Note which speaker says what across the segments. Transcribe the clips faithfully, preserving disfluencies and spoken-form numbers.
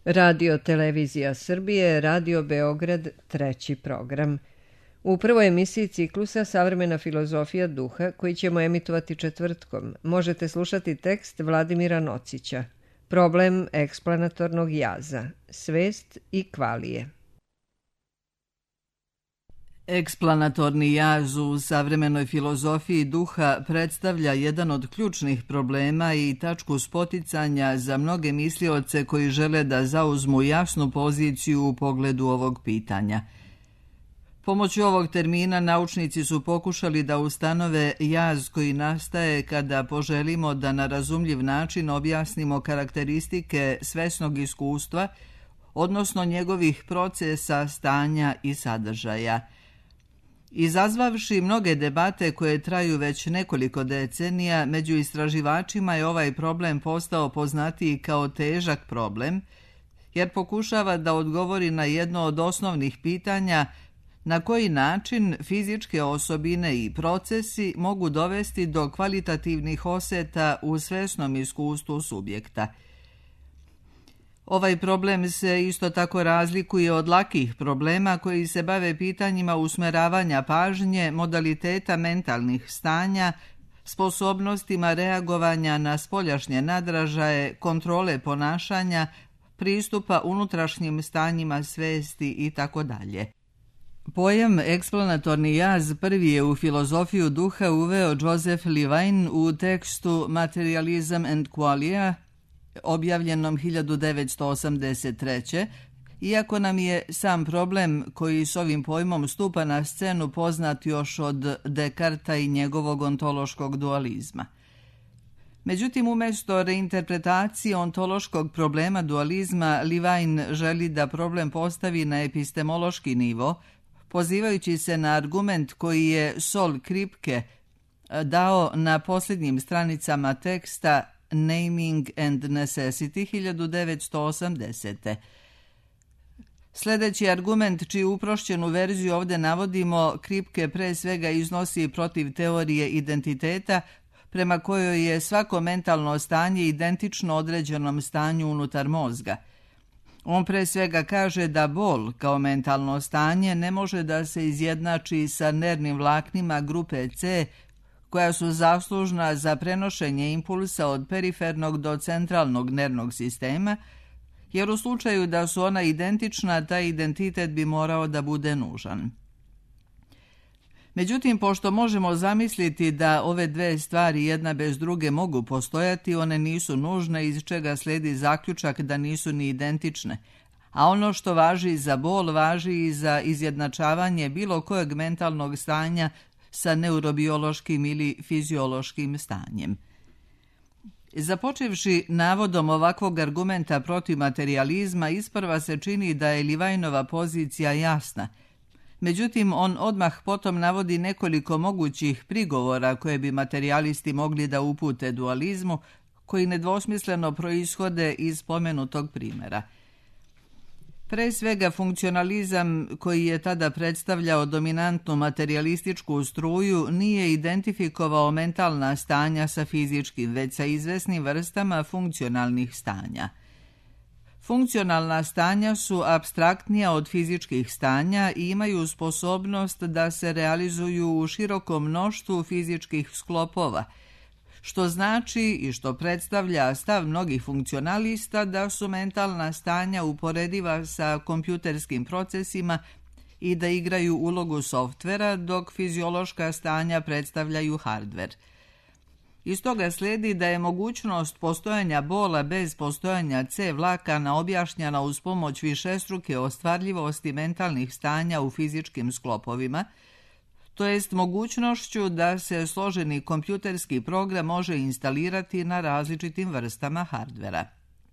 Speaker 1: Radio Televizija Srbije, Radio Beograd, treći program. U prvoj emisiji ciklusa Savremena filozofija duha, koji ćemo emitovati četvrtkom, možete slušati tekst Vladimira Nocića, Problem eksplanatornog jaza, svest i kvalije.
Speaker 2: Eksplanatorni jaz u savremenoj filozofiji duha predstavlja jedan od ključnih problema i tačku spoticanja za mnoge mislioce koji žele da zauzmu jasnu poziciju u pogledu ovog pitanja. Pomoću ovog termina naučnici su pokušali da ustanove jaz koji nastaje kada poželimo da na razumljiv način objasnimo karakteristike svesnog iskustva, odnosno njegovih procesa, stanja i sadržaja. Izazvavši mnoge debate koje traju već nekoliko decenija, među istraživačima je ovaj problem postao poznatiji kao težak problem, jer pokušava da odgovori na jedno od osnovnih pitanja na koji način fizičke osobine i procesi mogu dovesti do kvalitativnih osjeta u svesnom iskustvu subjekta. Ovaj problem se isto tako razlikuje od lakih problema koji se bave pitanjima usmeravanja pažnje, modaliteta mentalnih stanja, sposobnostima reagovanja na spoljašnje nadražaje, kontrole ponašanja, pristupa unutrašnjim stanjima svesti itd. Pojam eksplanatorni jaz prvi je u filozofiju duha uveo Joseph Levine u tekstu Materialism and Qualia, objavljenom hiljadu devetsto osamdeset treće, iako nam je sam problem koji s ovim pojmom stupa na scenu poznat još od Dekarta i njegovog ontološkog dualizma. Međutim, umjesto reinterpretacije ontološkog problema dualizma, Levine želi da problem postavi na epistemološki nivo, pozivajući se na argument koji je Sol Kripke dao na posljednjim stranicama teksta Naming and Necessity hiljadu devetsto osamdesete. Sljedeći argument, čiju uprošćenu verziju ovdje navodimo, Kripke pre svega iznosi protiv teorije identiteta, prema kojoj je svako mentalno stanje identično određenom stanju unutar mozga. On pre svega kaže da bol kao mentalno stanje ne može da se izjednači sa nervnim vlaknima grupe C, koja su zaslužna za prenošenje impulsa od perifernog do centralnog nervnog sistema, jer u slučaju da su ona identična, taj identitet bi morao da bude nužan. Međutim, pošto možemo zamisliti da ove dve stvari jedna bez druge mogu postojati, one nisu nužne, iz čega slijedi zaključak da nisu ni identične, a ono što važi za bol važi i za izjednačavanje bilo kojeg mentalnog stanja sa neurobiološkim ili fiziološkim stanjem. Započevši navodom ovakvog argumenta protiv materijalizma, isprva se čini da je Levineova pozicija jasna. Međutim, on odmah potom navodi nekoliko mogućih prigovora koje bi materijalisti mogli da upute dualizmu, koji nedvosmisleno proishode iz spomenutog primjera. Pre svega, funkcionalizam koji je tada predstavljao dominantnu materijalističku struju nije identifikovao mentalna stanja sa fizičkim, već sa izvesnim vrstama funkcionalnih stanja. Funkcionalna stanja su apstraktnija od fizičkih stanja i imaju sposobnost da se realizuju u širokom mnoštvu fizičkih sklopova, što znači i što predstavlja stav mnogih funkcionalista da su mentalna stanja uporediva sa kompjuterskim procesima i da igraju ulogu softvera, dok fiziološka stanja predstavljaju hardver. Iz toga slijedi da je mogućnost postojanja bola bez postojanja C vlakana objašnjena uz pomoć višestruke ostvarljivosti mentalnih stanja u fizičkim sklopovima, to jest mogućnošću da se složeni kompjuterski program može instalirati na različitim vrstama hardvera.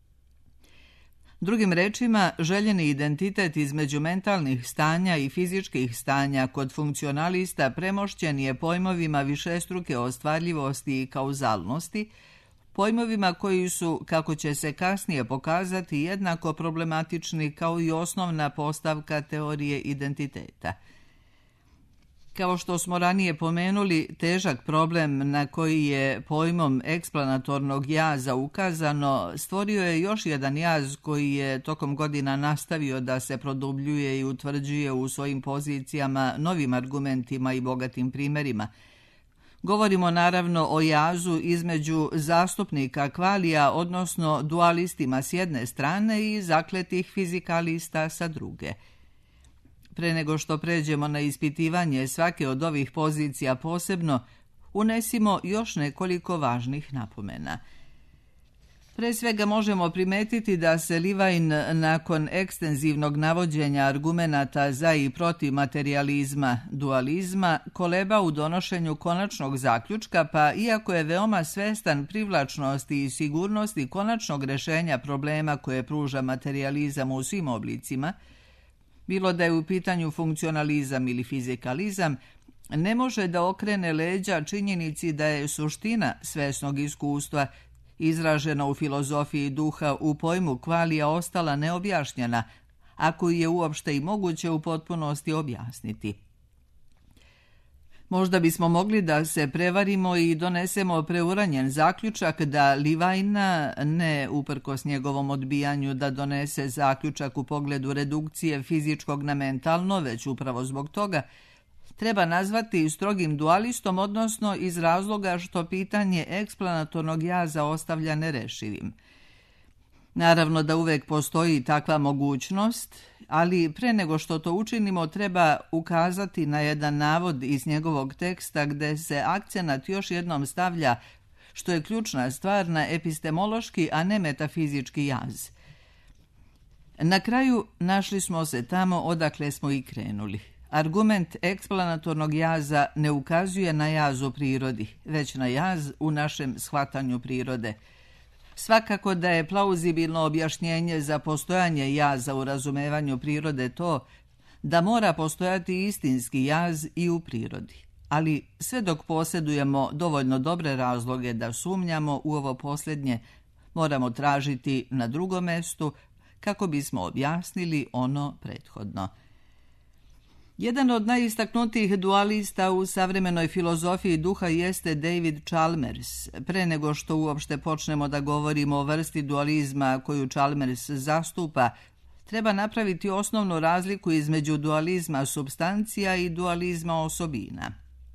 Speaker 2: Drugim rečima, željeni identitet između mentalnih stanja i fizičkih stanja kod funkcionalista premošćen je pojmovima višestruke ostvarljivosti i kauzalnosti, pojmovima koji su, kako će se kasnije pokazati, jednako problematični kao i osnovna postavka teorije identiteta. Kao što smo ranije pomenuli, težak problem na koji je pojmom eksplanatornog jaza ukazano stvorio je još jedan jaz koji je tokom godina nastavio da se produbljuje i utvrđuje u svojim pozicijama novim argumentima i bogatim primjerima. Govorimo naravno o jazu između zastupnika kvalija, odnosno dualistima s jedne strane i zakletih fizikalista sa druge. Pre nego što pređemo na ispitivanje svake od ovih pozicija posebno, unesimo još nekoliko važnih napomena. Pre svega možemo primetiti da se Levine nakon ekstenzivnog navođenja argumenata za i protiv materijalizma, dualizma, koleba u donošenju konačnog zaključka, pa iako je veoma svestan privlačnosti i sigurnosti konačnog rešenja problema koje pruža materijalizam u svim oblicima, bilo da je u pitanju funkcionalizam ili fizikalizam, ne može da okrene leđa činjenici da je suština svesnog iskustva izražena u filozofiji duha u pojmu kvalija ostala neobjašnjena, ako je uopšte i moguće u potpunosti objasniti. Možda bismo mogli da se prevarimo i donesemo preuranjen zaključak da Levina, ne uprkos njegovom odbijanju da donese zaključak u pogledu redukcije fizičkog na mentalno, već upravo zbog toga, treba nazvati strogim dualistom, odnosno iz razloga što pitanje eksplanatornog jaza ostavlja nerešivim. Naravno da uvek postoji takva mogućnost, ali pre nego što to učinimo treba ukazati na jedan navod iz njegovog teksta gde se akcenat još jednom stavlja, što je ključna stvar, na epistemološki, a ne metafizički jaz. Na kraju našli smo se tamo odakle smo i krenuli. Argument eksplanatornog jaza ne ukazuje na jaz u prirodi, već na jaz u našem shvatanju prirode. Svakako da je plauzibilno objašnjenje za postojanje jaza u razumevanju prirode to da mora postojati istinski jaz i u prirodi. Ali sve dok posjedujemo dovoljno dobre razloge da sumnjamo u ovo posljednje, moramo tražiti na drugom mestu kako bismo objasnili ono prethodno. Jedan od najistaknutijih dualista u savremenoj filozofiji duha jeste David Chalmers. Pre nego što uopšte počnemo da govorimo o vrsti dualizma koju Chalmers zastupa, treba napraviti osnovnu razliku između dualizma supstancija i dualizma osobina.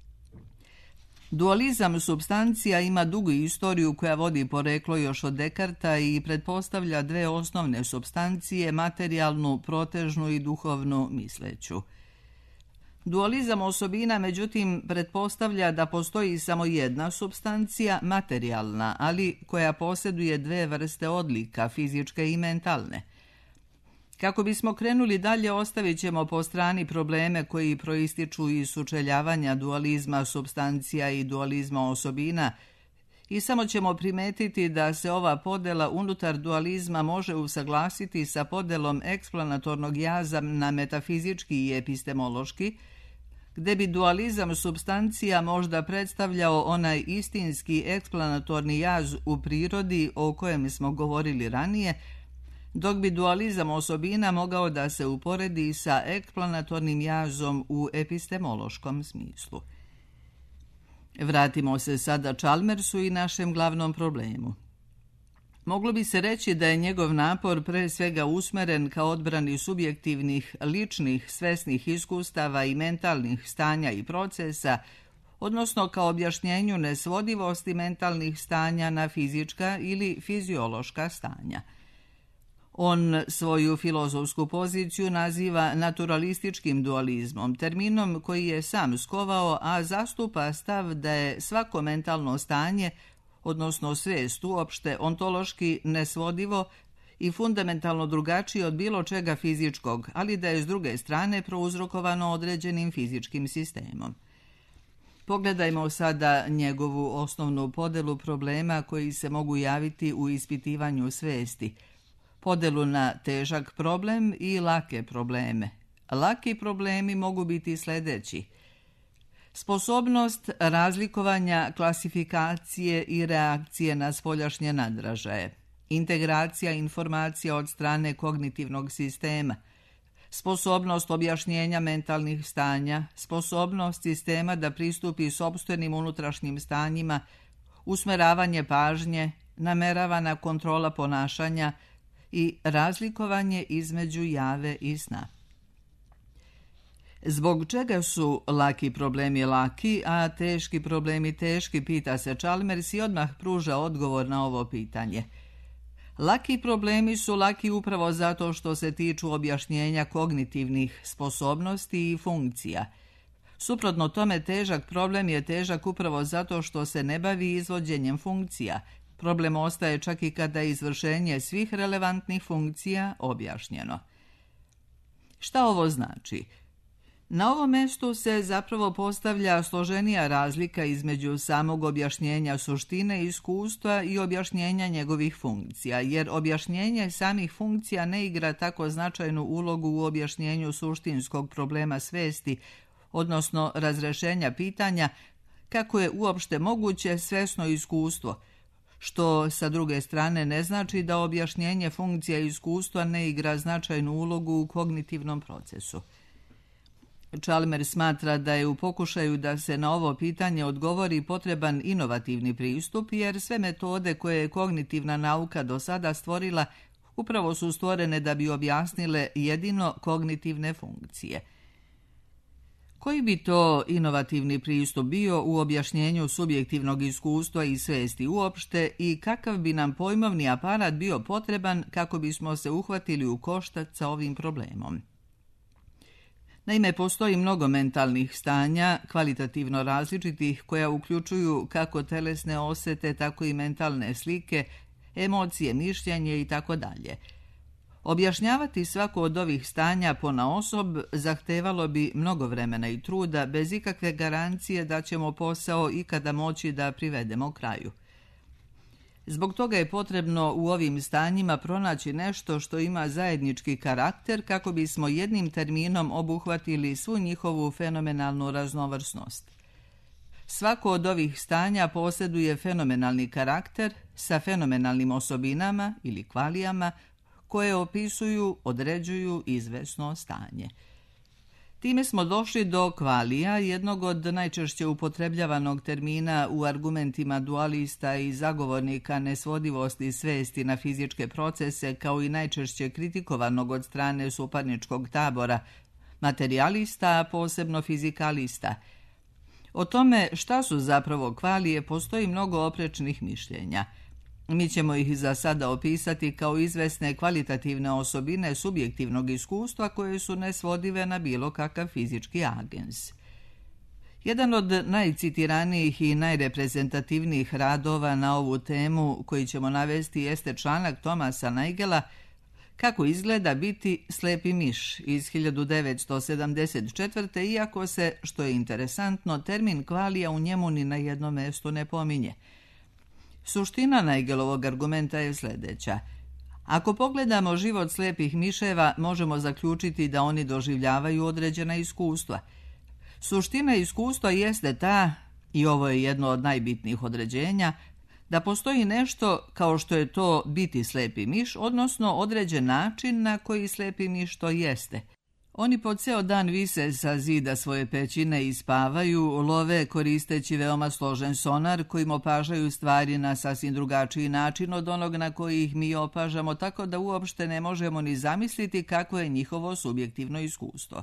Speaker 2: Dualizam supstancija ima dugu istoriju koja vodi poreklo još od Dekarta i pretpostavlja dve osnovne supstancije, materijalnu, protežnu i duhovnu misleću. Dualizam osobina, međutim, pretpostavlja da postoji samo jedna supstancija, materijalna, ali koja posjeduje dve vrste odlika, fizičke i mentalne. Kako bismo krenuli dalje, ostavit ćemo po strani probleme koji proističu iz sučeljavanja dualizma supstancija i dualizma osobina i samo ćemo primetiti da se ova podela unutar dualizma može usaglasiti sa podelom eksplanatornog jaza na metafizički i epistemološki, gde bi dualizam supstancija možda predstavljao onaj istinski eksplanatorni jaz u prirodi o kojem smo govorili ranije, dok bi dualizam osobina mogao da se uporedi sa eksplanatornim jazom u epistemološkom smislu. Vratimo se sada Chalmersu i našem glavnom problemu. Moglo bi se reći da je njegov napor pre svega usmeren ka odbrani subjektivnih, ličnih, svesnih iskustava i mentalnih stanja i procesa, odnosno ka objašnjenju nesvodivosti mentalnih stanja na fizička ili fiziološka stanja. On svoju filozofsku poziciju naziva naturalističkim dualizmom, terminom koji je sam skovao, a zastupa stav da je svako mentalno stanje, odnosno svest uopšte, ontološki nesvodivo i fundamentalno drugačije od bilo čega fizičkog, ali da je s druge strane prouzrokovano određenim fizičkim sistemom. Pogledajmo sada njegovu osnovnu podelu problema koji se mogu javiti u ispitivanju svesti. Podelu na težak problem i lake probleme. Laki problemi mogu biti sljedeći: sposobnost razlikovanja, klasifikacije i reakcije na spoljašnje nadražaje, integracija informacija od strane kognitivnog sistema, sposobnost objašnjenja mentalnih stanja, sposobnost sistema da pristupi sopstvenim unutrašnjim stanjima, usmeravanje pažnje, nameravana kontrola ponašanja i razlikovanje između jave i sna. Zbog čega su laki problemi laki, a teški problemi teški, pita se Chalmers i odmah pruža odgovor na ovo pitanje. Laki problemi su laki upravo zato što se tiču objašnjenja kognitivnih sposobnosti i funkcija. Suprotno tome, težak problem je težak upravo zato što se ne bavi izvođenjem funkcija. Problem ostaje čak i kada je izvršenje svih relevantnih funkcija objašnjeno. Šta ovo znači? Na ovom mjestu se zapravo postavlja složenija razlika između samog objašnjenja suštine iskustva i objašnjenja njegovih funkcija, jer objašnjenje samih funkcija ne igra tako značajnu ulogu u objašnjenju suštinskog problema svesti, odnosno razrešenja pitanja kako je uopšte moguće svesno iskustvo, što sa druge strane ne znači da objašnjenje funkcija iskustva ne igra značajnu ulogu u kognitivnom procesu. Chalmers smatra da je u pokušaju da se na ovo pitanje odgovori potreban inovativni pristup, jer sve metode koje je kognitivna nauka do sada stvorila upravo su stvorene da bi objasnile jedino kognitivne funkcije. Koji bi to inovativni pristup bio u objašnjenju subjektivnog iskustva i svesti uopšte i kakav bi nam pojmovni aparat bio potreban kako bismo se uhvatili u koštac sa ovim problemom? Naime, postoji mnogo mentalnih stanja, kvalitativno različitih, koja uključuju kako telesne osjete, tako i mentalne slike, emocije, mišljenje i tako dalje. Objašnjavati svako od ovih stanja ponaosob zahtevalo bi mnogo vremena i truda, bez ikakve garancije da ćemo posao ikada moći da privedemo kraju. Zbog toga je potrebno u ovim stanjima pronaći nešto što ima zajednički karakter kako bismo jednim terminom obuhvatili svu njihovu fenomenalnu raznovrsnost. Svako od ovih stanja posjeduje fenomenalni karakter sa fenomenalnim osobinama ili kvalijama koje opisuju, određuju izvesno stanje. Time smo došli do kvalija, jednog od najčešće upotrebljavanog termina u argumentima dualista i zagovornika nesvodivosti svesti na fizičke procese, kao i najčešće kritikovanog od strane suparničkog tabora, materijalista, a posebno fizikalista. O tome šta su zapravo kvalije postoji mnogo oprečnih mišljenja. Mi ćemo ih za sada opisati kao izvesne kvalitativne osobine subjektivnog iskustva koje su nesvodive na bilo kakav fizički agens. Jedan od najcitiranijih i najreprezentativnijih radova na ovu temu koji ćemo navesti jeste članak Thomasa Nagela Kako izgleda biti slepi miš iz hiljadu devetsto sedamdeset četvrte. iako se, što je interesantno, termin kvalija u njemu ni na jednom mjestu ne pominje. Suština Nagelovog argumenta je sljedeća. Ako pogledamo život slijepih miševa, možemo zaključiti da oni doživljavaju određena iskustva. Suština iskustva jeste ta, i ovo je jedno od najbitnijih određenja, da postoji nešto kao što je to biti slepi miš, odnosno određen način na koji slepi miš to jeste. Oni po ceo dan vise sa zida svoje pećine i spavaju, love koristeći veoma složen sonar kojim opažaju stvari na sasvim drugačiji način od onog na koji ih mi opažamo, tako da uopšte ne možemo ni zamisliti kako je njihovo subjektivno iskustvo.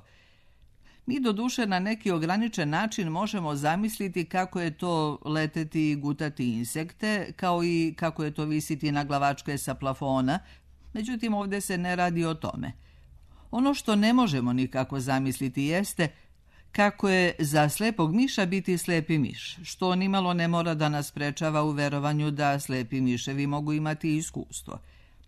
Speaker 2: Mi doduše na neki ograničen način možemo zamisliti kako je to leteti i gutati insekte, kao i kako je to visiti na glavačke sa plafona, međutim ovdje se ne radi o tome. Ono što ne možemo nikako zamisliti jeste kako je za slepog miša biti slepi miš, što nimalo ne mora da nas sprečava u verovanju da slepi miševi mogu imati iskustvo.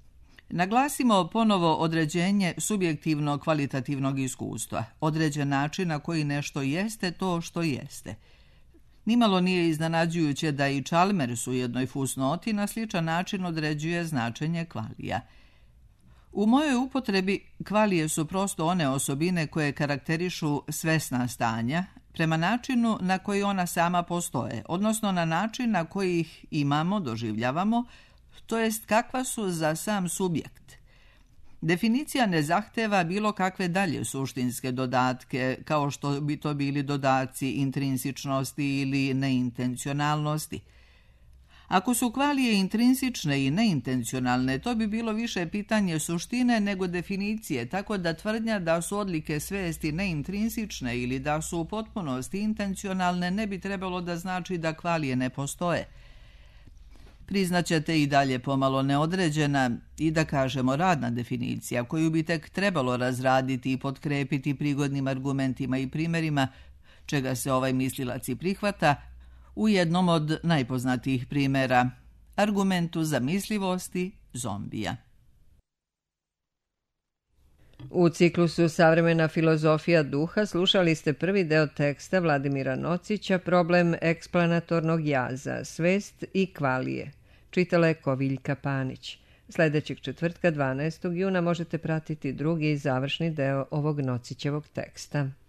Speaker 2: Naglasimo ponovo određenje subjektivno kvalitativnog iskustva, određen način na koji nešto jeste to što jeste. Nimalo nije iznenađujuće da i Chalmers u jednoj fusnoti na sličan način određuje značenje kvalija. U mojoj upotrebi kvalije su prosto one osobine koje karakterišu svesna stanja prema načinu na koji ona sama postoje, odnosno na način na koji ih imamo, doživljavamo, to jest kakva su za sam subjekt. Definicija ne zahteva bilo kakve dalje suštinske dodatke, kao što bi to bili dodaci intrinsičnosti ili neintencionalnosti. Ako su kvalije intrinsične i neintencionalne, to bi bilo više pitanje suštine nego definicije, tako da tvrdnja da su odlike svesti neintrinsične ili da su u potpunosti intencionalne ne bi trebalo da znači da kvalije ne postoje. Priznaćete i dalje pomalo neodređena i da kažemo radna definicija, koju bi tek trebalo razraditi i potkrepiti prigodnim argumentima i primjerima, čega se ovaj mislilac i prihvata, u jednom od najpoznatijih primjera, argumentu zamislivosti zombija.
Speaker 1: U ciklusu Savremena filozofija duha slušali ste prvi deo teksta Vladimira Nocića Problem eksplanatornog jaza, svest i kvalije. Čitala je Koviljka Panić. Sljedećeg četvrtka dvanaestog juna možete pratiti drugi i završni deo ovog Nocićevog teksta.